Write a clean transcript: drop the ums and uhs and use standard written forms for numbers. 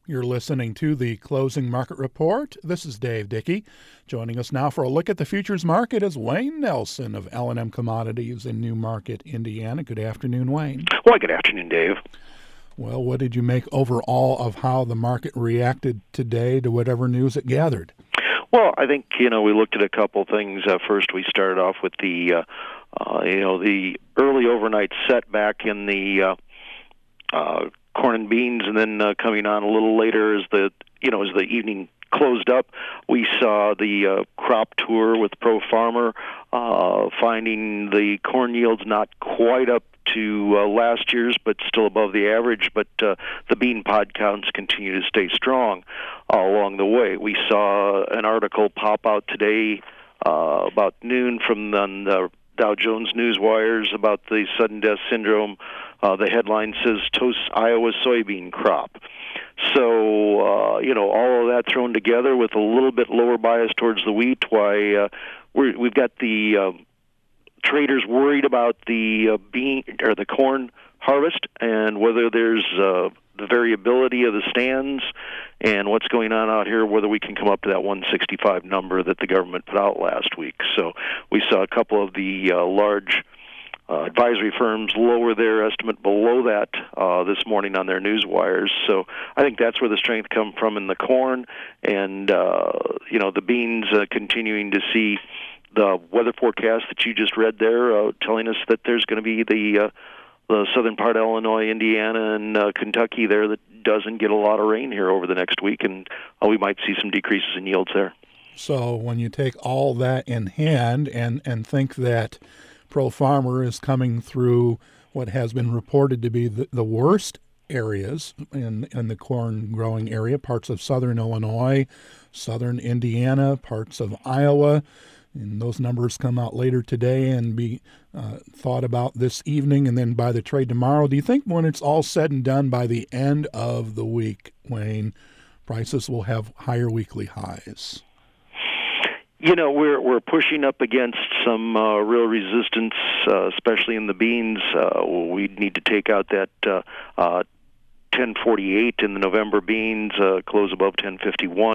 You're listening to the Closing Market Report. This is Dave Dickey. Joining us now for a look at the futures market is Wayne Nelson of L&M Commodities in Newmarket, Indiana. Good afternoon, Wayne. Well, good afternoon, Dave. Well, what did you make overall of how the market reacted today to whatever news it gathered? Well, I think, we looked at a couple things. First, we started off with the early overnight setback in the corn and beans, and then coming on a little later as the evening closed up, we saw the crop tour with Pro Farmer finding the corn yields not quite up to last year's, but still above the average. But the bean pod counts continue to stay strong along the way. We saw an article pop out today about noon from the Dow Jones Newswires about the sudden death syndrome. The headline says toasts Iowa soybean crop. So, all of that thrown together with a little bit lower bias towards the wheat, why we've got the traders worried about the bean or the corn harvest and whether there's the variability of the stands and what's going on out here, whether we can come up to that 165 number that the government put out last week. So we saw a couple of the large advisory firms lower their estimate below that this morning on their news wires. So I think that's where the strength come from in the corn, and the beans continuing to see the weather forecast that you just read there telling us that there's going to be the southern part of Illinois, Indiana, and Kentucky there that doesn't get a lot of rain here over the next week, and we might see some decreases in yields there. So when you take all that in hand and think that Pro Farmer is coming through what has been reported to be the worst areas in the corn growing area, parts of southern Illinois, southern Indiana, parts of Iowa, and those numbers come out later today and be thought about this evening and then by the trade tomorrow. Do you think when it's all said and done by the end of the week, Wayne, prices will have higher weekly highs? We're pushing up against some real resistance, especially in the beans. We need to take out that 1048 in the November beans, close above 1051.